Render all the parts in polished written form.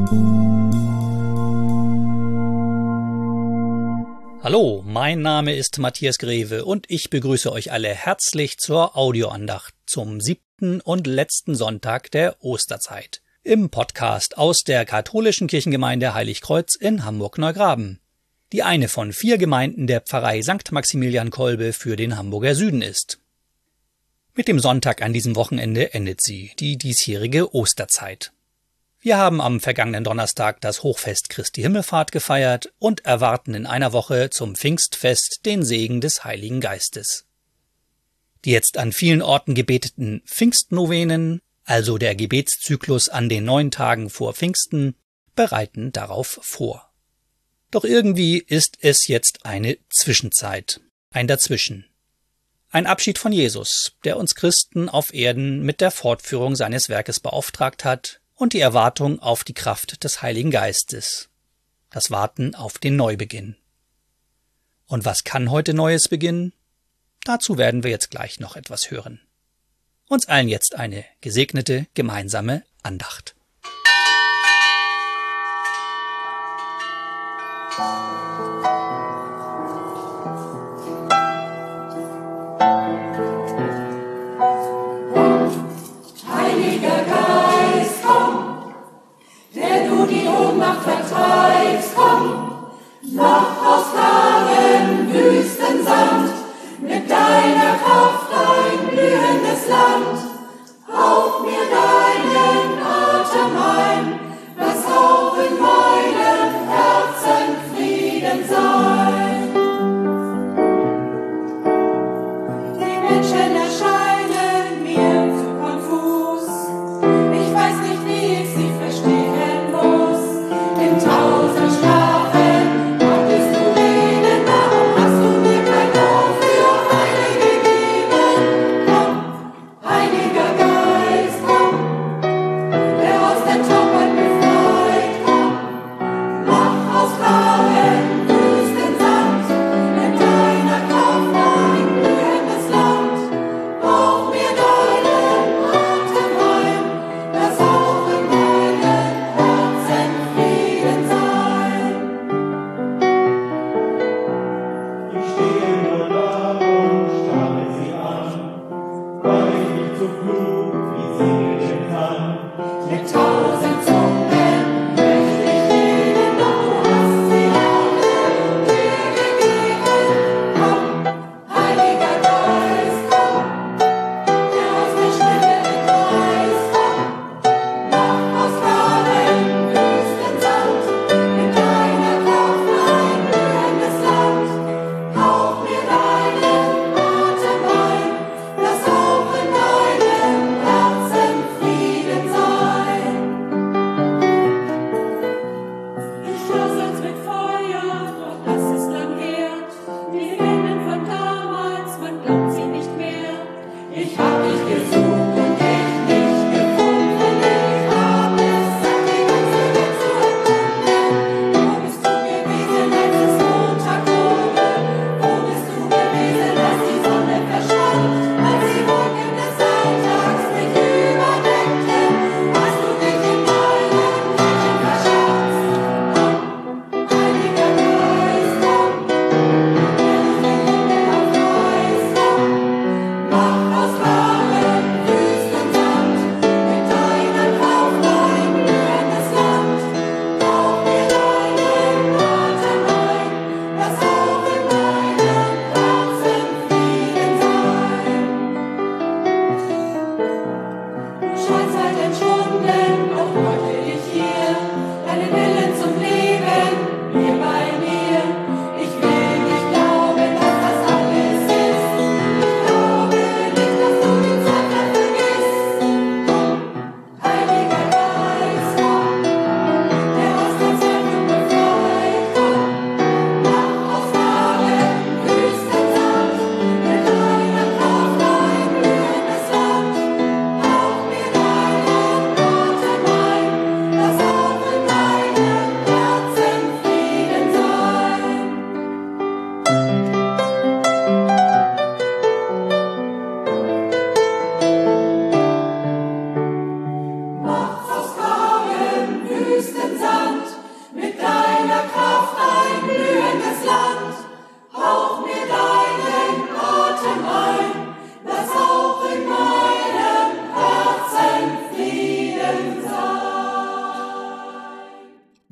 Hallo, mein Name ist Matthias Greve und ich begrüße euch alle herzlich zur Audioandacht zum 7. und letzten Sonntag der Osterzeit im Podcast aus der katholischen Kirchengemeinde Heiligkreuz in Hamburg-Neugraben, die eine von 4 Gemeinden der Pfarrei St. Maximilian Kolbe für den Hamburger Süden ist. Mit dem Sonntag an diesem Wochenende endet sie, die diesjährige Osterzeit. Wir haben am vergangenen Donnerstag das Hochfest Christi Himmelfahrt gefeiert und erwarten in einer Woche zum Pfingstfest den Segen des Heiligen Geistes. Die jetzt an vielen Orten gebeteten Pfingstnovenen, also der Gebetszyklus an den 9 Tagen vor Pfingsten, bereiten darauf vor. Doch irgendwie ist es jetzt eine Zwischenzeit, ein Dazwischen. Ein Abschied von Jesus, der uns Christen auf Erden mit der Fortführung seines Werkes beauftragt hat, und die Erwartung auf die Kraft des Heiligen Geistes, das Warten auf den Neubeginn. Und was kann heute Neues beginnen? Dazu werden wir jetzt gleich noch etwas hören. Uns allen jetzt eine gesegnete gemeinsame Andacht. Vertreibst, komm, noch aus klarem Wüstensand, mit deiner Kraft ein blühendes Land. Hauch mir deinen Atem ein, lass auch in meinem Herzen Frieden sein. Die Menschen erscheinen mir zu konfus, ich weiß nicht, wie ich sie verstehen muss. In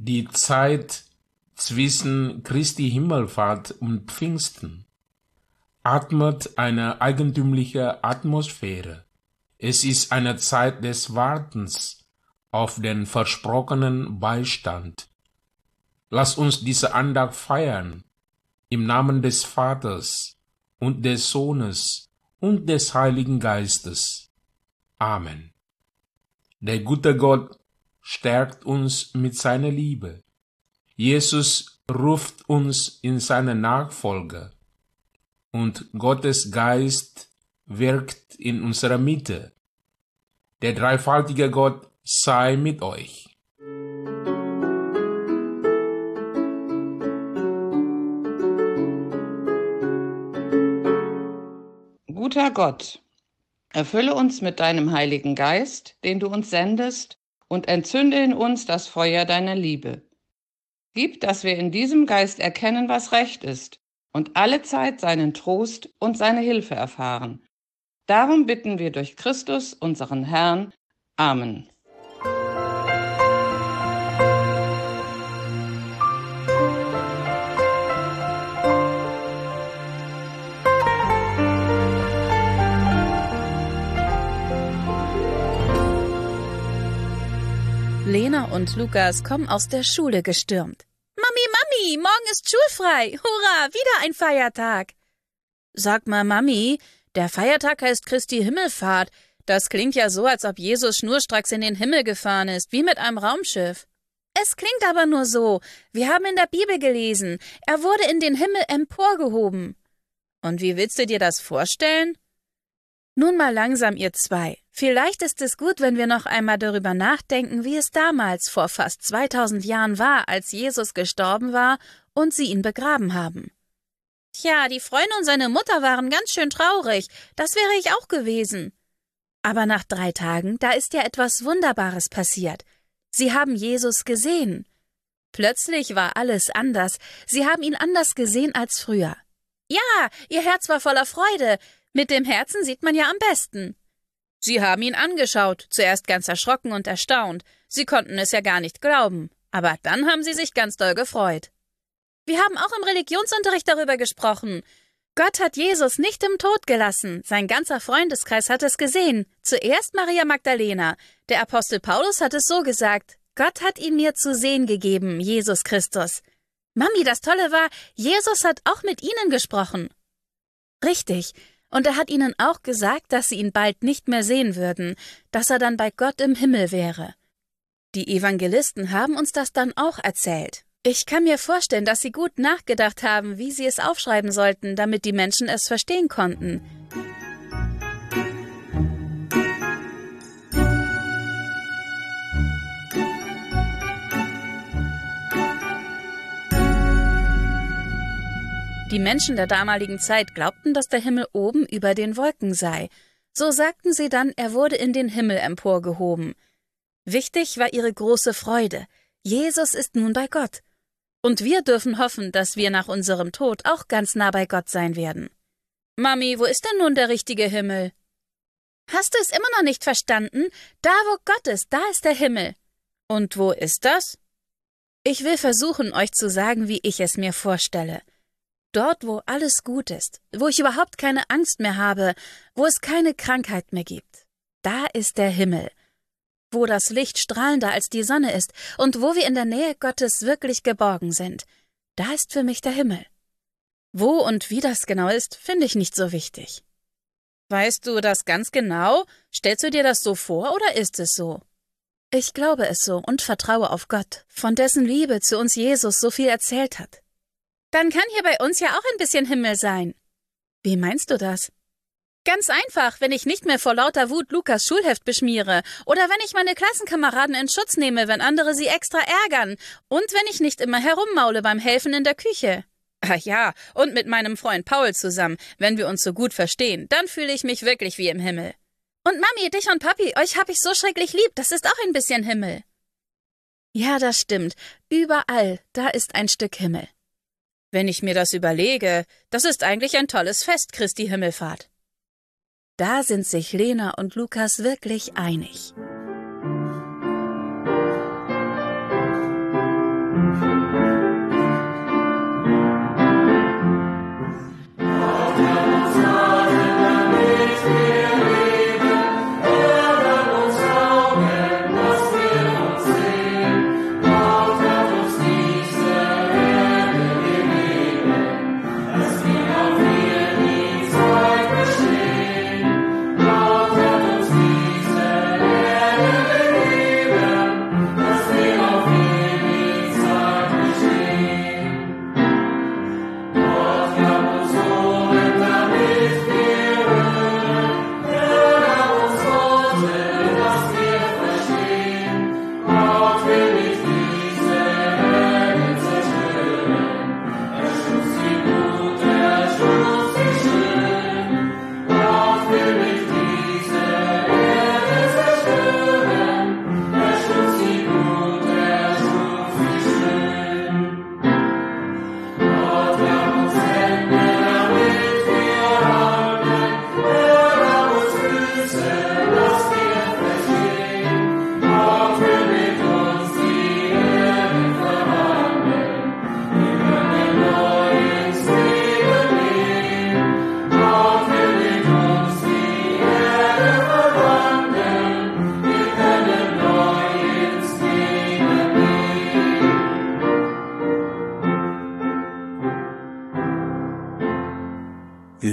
die Zeit zwischen Christi Himmelfahrt und Pfingsten atmet eine eigentümliche Atmosphäre. Es ist eine Zeit des Wartens auf den versprochenen Beistand. Lass uns diese Andacht feiern, im Namen des Vaters und des Sohnes und des Heiligen Geistes. Amen. Der gute Gott stärkt uns mit seiner Liebe. Jesus ruft uns in seine Nachfolge und Gottes Geist wirkt in unserer Mitte. Der dreifaltige Gott sei mit euch. Guter Gott, erfülle uns mit deinem Heiligen Geist, den du uns sendest, und entzünde in uns das Feuer deiner Liebe. Gib, dass wir in diesem Geist erkennen, was recht ist, und allezeit seinen Trost und seine Hilfe erfahren. Darum bitten wir durch Christus, unseren Herrn. Amen. Lena und Lukas kommen aus der Schule gestürmt. Mami, morgen ist schulfrei. Hurra, wieder ein Feiertag. Sag mal, Mami, der Feiertag heißt Christi Himmelfahrt. Das klingt ja so, als ob Jesus schnurstracks in den Himmel gefahren ist, wie mit einem Raumschiff. Es klingt aber nur so. Wir haben in der Bibel gelesen, er wurde in den Himmel emporgehoben. Und wie willst du dir das vorstellen? Nun mal langsam, ihr zwei. Vielleicht ist es gut, wenn wir noch einmal darüber nachdenken, wie es damals vor fast 2000 Jahren war, als Jesus gestorben war und sie ihn begraben haben. Tja, die Freunde und seine Mutter waren ganz schön traurig. Das wäre ich auch gewesen. Aber nach 3 Tagen, da ist ja etwas Wunderbares passiert. Sie haben Jesus gesehen. Plötzlich war alles anders. Sie haben ihn anders gesehen als früher. Ja, ihr Herz war voller Freude. Mit dem Herzen sieht man ja am besten. Sie haben ihn angeschaut, zuerst ganz erschrocken und erstaunt. Sie konnten es ja gar nicht glauben. Aber dann haben sie sich ganz doll gefreut. Wir haben auch im Religionsunterricht darüber gesprochen. Gott hat Jesus nicht im Tod gelassen. Sein ganzer Freundeskreis hat es gesehen. Zuerst Maria Magdalena. Der Apostel Paulus hat es so gesagt. Gott hat ihn mir zu sehen gegeben, Jesus Christus. Mami, das Tolle war, Jesus hat auch mit ihnen gesprochen. Richtig. Und er hat ihnen auch gesagt, dass sie ihn bald nicht mehr sehen würden, dass er dann bei Gott im Himmel wäre. Die Evangelisten haben uns das dann auch erzählt. Ich kann mir vorstellen, dass sie gut nachgedacht haben, wie sie es aufschreiben sollten, damit die Menschen es verstehen konnten. Die Menschen der damaligen Zeit glaubten, dass der Himmel oben über den Wolken sei. So sagten sie dann, er wurde in den Himmel emporgehoben. Wichtig war ihre große Freude. Jesus ist nun bei Gott. Und wir dürfen hoffen, dass wir nach unserem Tod auch ganz nah bei Gott sein werden. Mami, wo ist denn nun der richtige Himmel? Hast du es immer noch nicht verstanden? Da, wo Gott ist, da ist der Himmel. Und wo ist das? Ich will versuchen, euch zu sagen, wie ich es mir vorstelle. Dort, wo alles gut ist, wo ich überhaupt keine Angst mehr habe, wo es keine Krankheit mehr gibt. Da ist der Himmel, wo das Licht strahlender als die Sonne ist und wo wir in der Nähe Gottes wirklich geborgen sind. Da ist für mich der Himmel. Wo und wie das genau ist, finde ich nicht so wichtig. Weißt du das ganz genau? Stellst du dir das so vor oder ist es so? Ich glaube es so und vertraue auf Gott, von dessen Liebe zu uns Jesus so viel erzählt hat. Dann kann hier bei uns ja auch ein bisschen Himmel sein. Wie meinst du das? Ganz einfach, wenn ich nicht mehr vor lauter Wut Lukas Schulheft beschmiere oder wenn ich meine Klassenkameraden in Schutz nehme, wenn andere sie extra ärgern und wenn ich nicht immer herummaule beim Helfen in der Küche. Ah ja, und mit meinem Freund Paul zusammen, wenn wir uns so gut verstehen, dann fühle ich mich wirklich wie im Himmel. Und Mami, dich und Papi, euch hab ich so schrecklich lieb, das ist auch ein bisschen Himmel. Ja, das stimmt. Überall, da ist ein Stück Himmel. Wenn ich mir das überlege, das ist eigentlich ein tolles Fest, Christi Himmelfahrt. Da sind sich Lena und Lukas wirklich einig.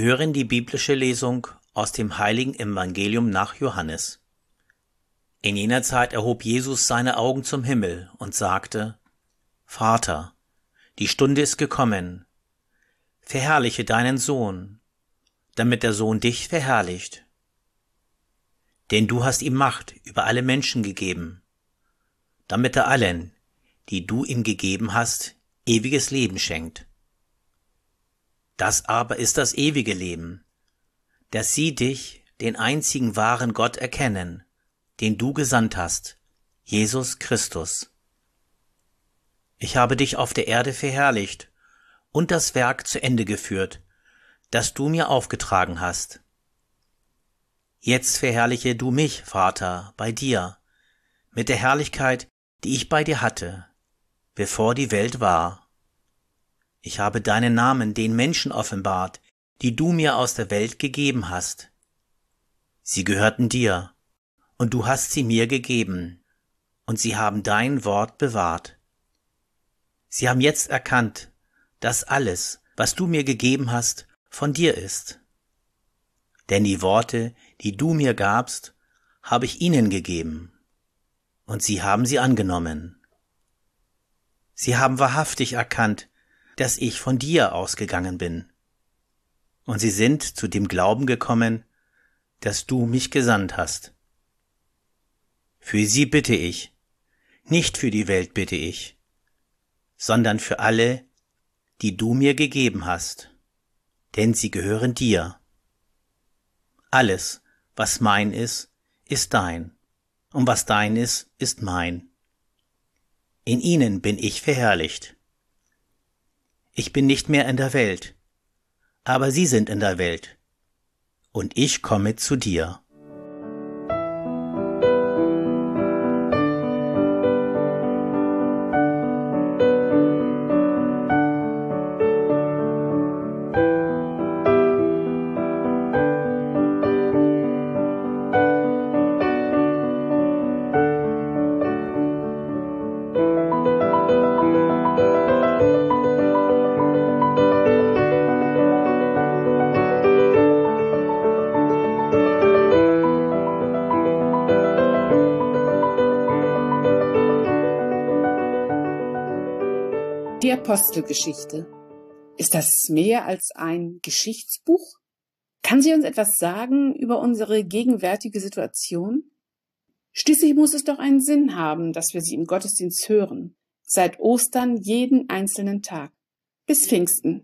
Sie hören die biblische Lesung aus dem heiligen Evangelium nach Johannes. In jener Zeit erhob Jesus seine Augen zum Himmel und sagte: Vater, die Stunde ist gekommen. Verherrliche deinen Sohn, damit der Sohn dich verherrlicht. Denn du hast ihm Macht über alle Menschen gegeben, damit er allen, die du ihm gegeben hast, ewiges Leben schenkt. Das aber ist das ewige Leben, dass sie dich, den einzigen wahren Gott, erkennen, den du gesandt hast, Jesus Christus. Ich habe dich auf der Erde verherrlicht und das Werk zu Ende geführt, das du mir aufgetragen hast. Jetzt verherrliche du mich, Vater, bei dir, mit der Herrlichkeit, die ich bei dir hatte, bevor die Welt war. Ich habe deinen Namen den Menschen offenbart, die du mir aus der Welt gegeben hast. Sie gehörten dir, und du hast sie mir gegeben, und sie haben dein Wort bewahrt. Sie haben jetzt erkannt, dass alles, was du mir gegeben hast, von dir ist. Denn die Worte, die du mir gabst, habe ich ihnen gegeben, und sie haben sie angenommen. Sie haben wahrhaftig erkannt, dass ich von dir ausgegangen bin, und sie sind zu dem Glauben gekommen, dass du mich gesandt hast. Für sie bitte ich, nicht für die Welt bitte ich, sondern für alle, die du mir gegeben hast, denn sie gehören dir. Alles, was mein ist dein, und was dein ist mein. In ihnen bin ich verherrlicht. Ich bin nicht mehr in der Welt, aber sie sind in der Welt, und ich komme zu dir. Die Apostelgeschichte. Ist das mehr als ein Geschichtsbuch? Kann sie uns etwas sagen über unsere gegenwärtige Situation? Schließlich muss es doch einen Sinn haben, dass wir sie im Gottesdienst hören, seit Ostern jeden einzelnen Tag, bis Pfingsten.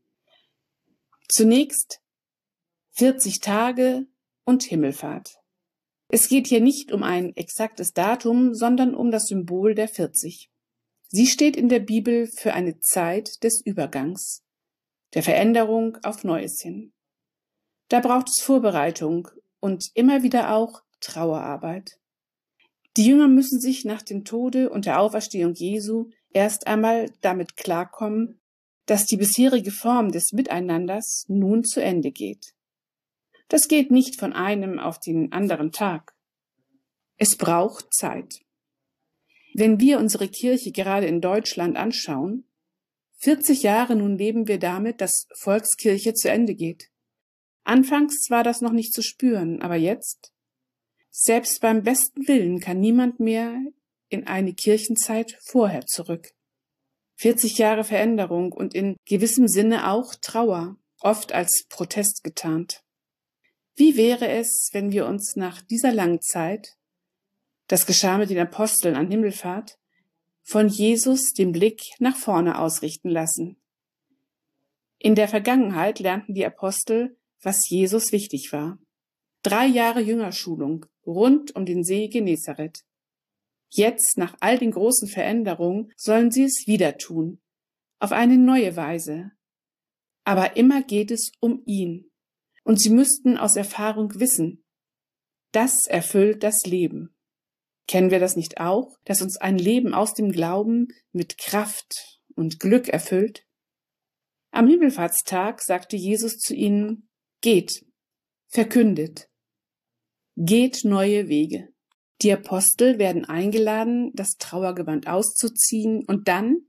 Zunächst 40 Tage und Himmelfahrt. Es geht hier nicht um ein exaktes Datum, sondern um das Symbol der 40. Sie steht in der Bibel für eine Zeit des Übergangs, der Veränderung auf Neues hin. Da braucht es Vorbereitung und immer wieder auch Trauerarbeit. Die Jünger müssen sich nach dem Tode und der Auferstehung Jesu erst einmal damit klarkommen, dass die bisherige Form des Miteinanders nun zu Ende geht. Das geht nicht von einem auf den anderen Tag. Es braucht Zeit. Wenn wir unsere Kirche gerade in Deutschland anschauen, 40 Jahre nun leben wir damit, dass Volkskirche zu Ende geht. Anfangs war das noch nicht zu spüren, aber jetzt? Selbst beim besten Willen kann niemand mehr in eine Kirchenzeit vorher zurück. 40 Jahre Veränderung und in gewissem Sinne auch Trauer, oft als Protest getarnt. Wie wäre es, wenn wir uns nach dieser langen Zeit, das geschah mit den Aposteln an Himmelfahrt, von Jesus den Blick nach vorne ausrichten lassen? In der Vergangenheit lernten die Apostel, was Jesus wichtig war. 3 Jahre Jüngerschulung rund um den See Genezareth. Jetzt, nach all den großen Veränderungen, sollen sie es wieder tun, auf eine neue Weise. Aber immer geht es um ihn. Und sie müssten aus Erfahrung wissen, das erfüllt das Leben. Kennen wir das nicht auch, dass uns ein Leben aus dem Glauben mit Kraft und Glück erfüllt? Am Himmelfahrtstag sagte Jesus zu ihnen: Geht, verkündet, geht neue Wege. Die Apostel werden eingeladen, das Trauergewand auszuziehen und dann,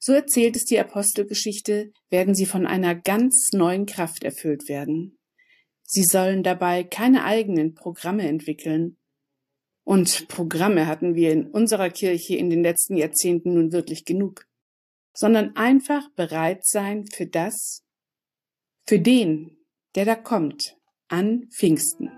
So erzählt es die Apostelgeschichte, werden sie von einer ganz neuen Kraft erfüllt werden. Sie sollen dabei keine eigenen Programme entwickeln. Und Programme hatten wir in unserer Kirche in den letzten Jahrzehnten nun wirklich genug, sondern einfach bereit sein für den, der da kommt, an Pfingsten.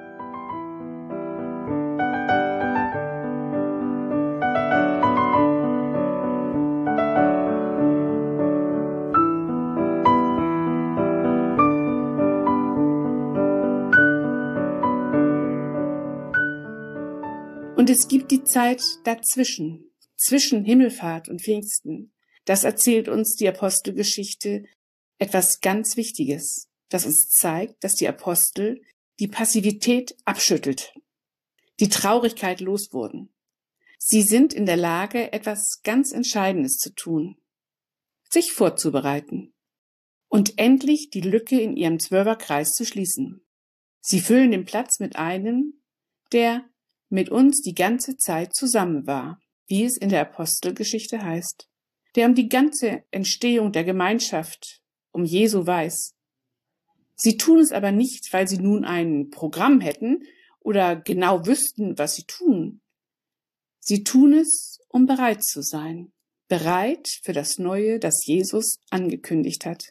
Und es gibt die Zeit dazwischen, zwischen Himmelfahrt und Pfingsten. Das erzählt uns die Apostelgeschichte etwas ganz Wichtiges, das uns zeigt, dass die Apostel die Passivität abschüttelt, die Traurigkeit loswurden. Sie sind in der Lage, etwas ganz Entscheidendes zu tun, sich vorzubereiten und endlich die Lücke in ihrem Zwölferkreis zu schließen. Sie füllen den Platz mit einem, der mit uns die ganze Zeit zusammen war, wie es in der Apostelgeschichte heißt, der um die ganze Entstehung der Gemeinschaft um Jesu weiß. Sie tun es aber nicht, weil sie nun ein Programm hätten oder genau wüssten, was sie tun. Sie tun es, um bereit zu sein, bereit für das Neue, das Jesus angekündigt hat.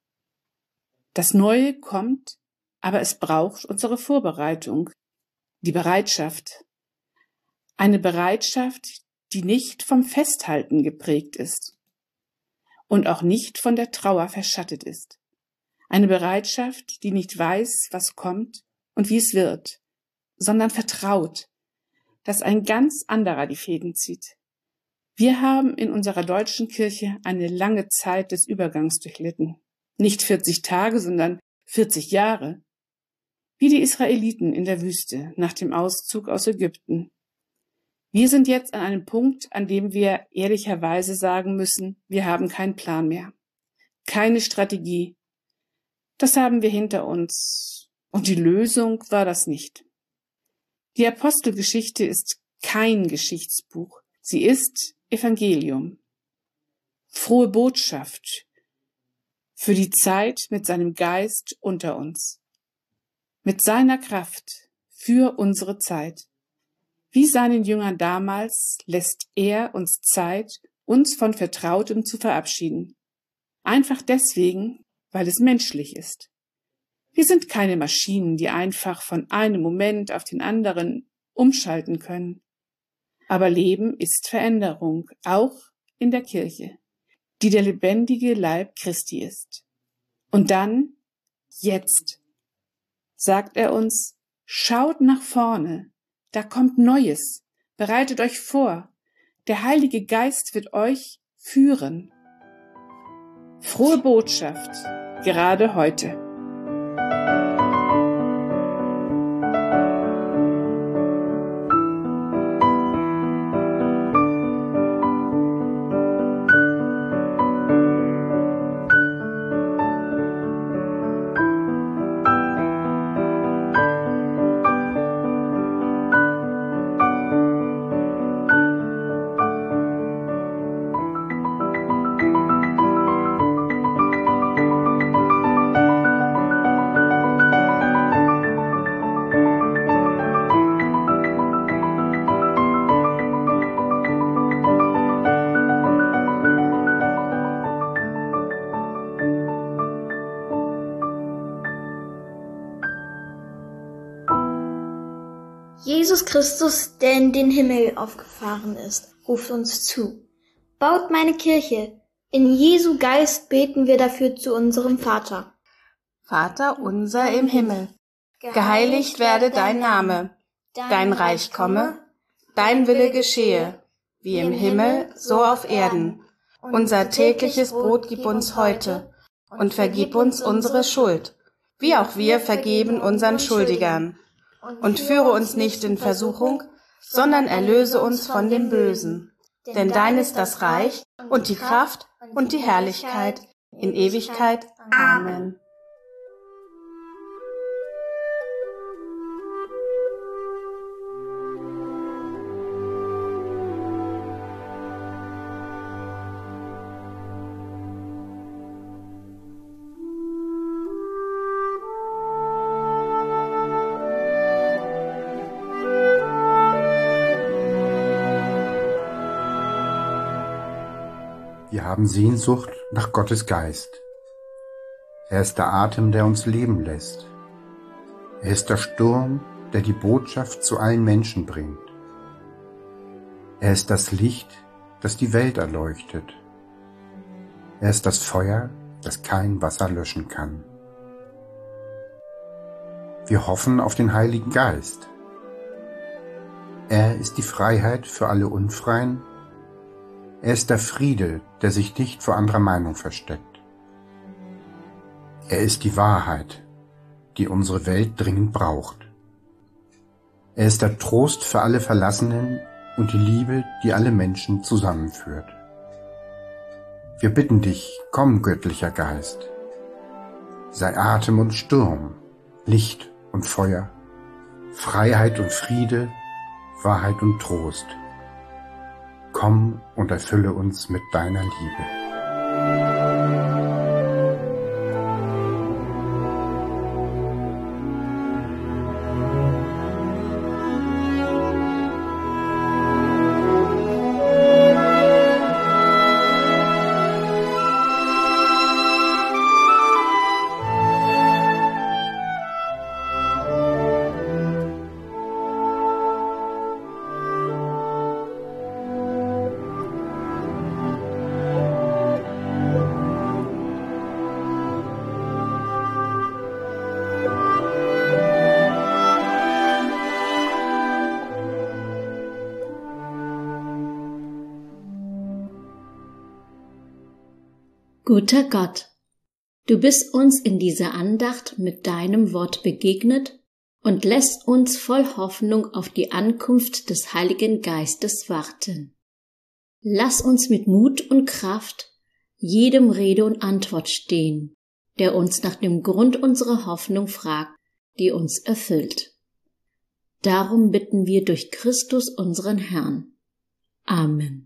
Das Neue kommt, aber es braucht unsere Vorbereitung, die Bereitschaft. Eine Bereitschaft, die nicht vom Festhalten geprägt ist und auch nicht von der Trauer verschattet ist. Eine Bereitschaft, die nicht weiß, was kommt und wie es wird, sondern vertraut, dass ein ganz anderer die Fäden zieht. Wir haben in unserer deutschen Kirche eine lange Zeit des Übergangs durchlitten. Nicht 40 Tage, sondern 40 Jahre. Wie die Israeliten in der Wüste nach dem Auszug aus Ägypten. Wir sind jetzt an einem Punkt, an dem wir ehrlicherweise sagen müssen, wir haben keinen Plan mehr. Keine Strategie. Das haben wir hinter uns. Und die Lösung war das nicht. Die Apostelgeschichte ist kein Geschichtsbuch. Sie ist Evangelium. Frohe Botschaft für die Zeit mit seinem Geist unter uns. Mit seiner Kraft für unsere Zeit. Wie seinen Jüngern damals lässt er uns Zeit, uns von Vertrautem zu verabschieden. Einfach deswegen, weil es menschlich ist. Wir sind keine Maschinen, die einfach von einem Moment auf den anderen umschalten können. Aber Leben ist Veränderung, auch in der Kirche, die der lebendige Leib Christi ist. Und dann, jetzt, sagt er uns, schaut nach vorne, da kommt Neues, bereitet euch vor, der Heilige Geist wird euch führen. Frohe Botschaft, gerade heute. Jesus Christus, der in den Himmel aufgefahren ist, ruft uns zu. Baut meine Kirche. In Jesu Geist beten wir dafür zu unserem Vater. Vater unser im Himmel, geheiligt werde dein Name, dein Reich komme, dein Wille geschehe, wie im Himmel, so auf Erden. Unser tägliches Brot gib uns heute und vergib uns unsere Schuld, wie auch wir vergeben unseren Schuldigern. Und führe uns nicht in Versuchung, sondern erlöse uns von dem Bösen. Denn dein ist das Reich und die Kraft und die Herrlichkeit in Ewigkeit. Amen. Wir haben Sehnsucht nach Gottes Geist. Er ist der Atem, der uns leben lässt. Er ist der Sturm, der die Botschaft zu allen Menschen bringt. Er ist das Licht, das die Welt erleuchtet. Er ist das Feuer, das kein Wasser löschen kann. Wir hoffen auf den Heiligen Geist. Er ist die Freiheit für alle Unfreien. Er ist der Friede, der sich nicht vor anderer Meinung versteckt. Er ist die Wahrheit, die unsere Welt dringend braucht. Er ist der Trost für alle Verlassenen und die Liebe, die alle Menschen zusammenführt. Wir bitten dich, komm, göttlicher Geist. Sei Atem und Sturm, Licht und Feuer, Freiheit und Friede, Wahrheit und Trost. Komm und erfülle uns mit deiner Liebe. Guter Gott, du bist uns in dieser Andacht mit deinem Wort begegnet und lässt uns voll Hoffnung auf die Ankunft des Heiligen Geistes warten. Lass uns mit Mut und Kraft jedem Rede und Antwort stehen, der uns nach dem Grund unserer Hoffnung fragt, die uns erfüllt. Darum bitten wir durch Christus unseren Herrn. Amen.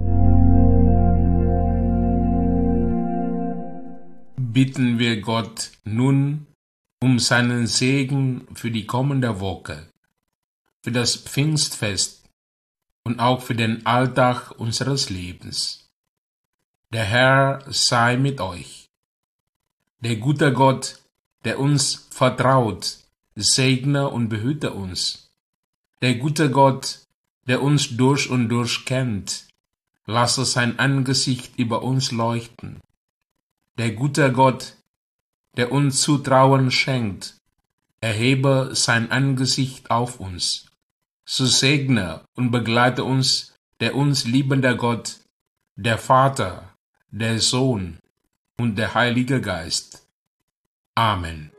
Bitten wir Gott nun um seinen Segen für die kommende Woche, für das Pfingstfest und auch für den Alltag unseres Lebens. Der Herr sei mit euch. Der gute Gott, der uns vertraut, segne und behüte uns. Der gute Gott, der uns durch und durch kennt, lasse sein Angesicht über uns leuchten. Der gute Gott, der uns Zutrauen schenkt, erhebe sein Angesicht auf uns. So segne und begleite uns der uns liebende Gott, der Vater, der Sohn und der Heilige Geist. Amen.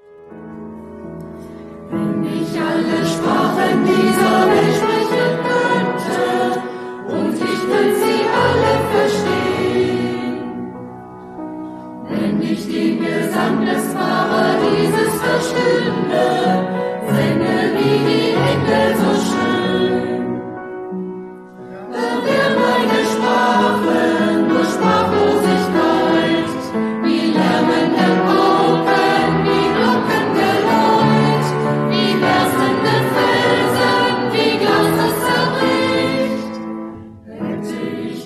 Wenn ich alle Sprachen dieser Welt sprechen könnte, und ich könnte sie alle verstehen, wenn ich den Gesang des Paradieses verstünde, sänge wie die Engel so schön. Wär meine Sprache nur Sprachlosigkeit, wie lärmende Pauken, wie glockende Läut, wie berstende Felsen, wie Glas, das zerbricht. Hätte ich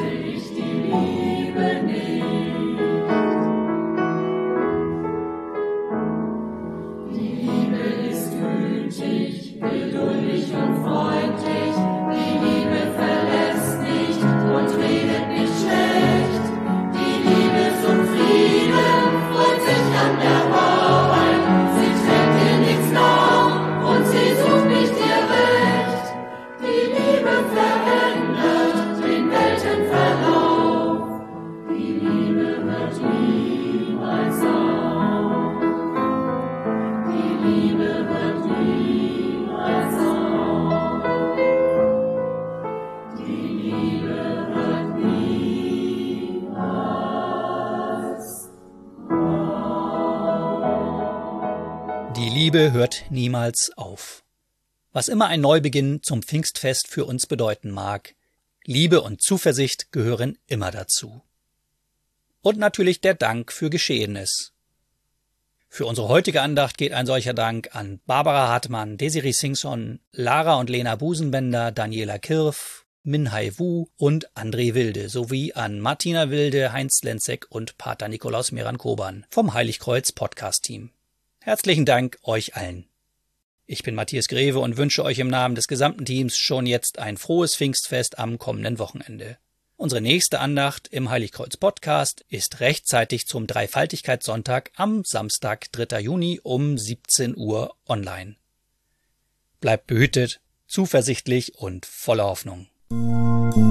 ich die Liebe nicht. Die Liebe ist gütig, geduldig und freundlich. Die Liebe verlässt nicht und redet nicht schlecht. Die Liebe zum Frieden freut sich an der Wahrheit. Sie trägt dir nichts nach und sie sucht nicht ihr Recht. Die Liebe verändert den Weltenverlauf. Die Liebe hört niemals auf. Die Liebe hört niemals auf. Die Liebe hört niemals auf. Die Liebe hört niemals auf. Was immer ein Neubeginn zum Pfingstfest für uns bedeuten mag, Liebe und Zuversicht gehören immer dazu. Und natürlich der Dank für Geschehenes. Für unsere heutige Andacht geht ein solcher Dank an Barbara Hartmann, Desiree Singson, Lara und Lena Busenbender, Daniela Kirf, Minhai Wu und André Wilde sowie an Martina Wilde, Heinz Lenzek und Pater Nikolaus Meran-Koban vom Heiligkreuz Podcast-Team. Herzlichen Dank euch allen. Ich bin Matthias Greve und wünsche euch im Namen des gesamten Teams schon jetzt ein frohes Pfingstfest am kommenden Wochenende. Unsere nächste Andacht im Heiligkreuz Podcast ist rechtzeitig zum Dreifaltigkeitssonntag am Samstag, 3. Juni um 17 Uhr online. Bleibt behütet, zuversichtlich und voller Hoffnung.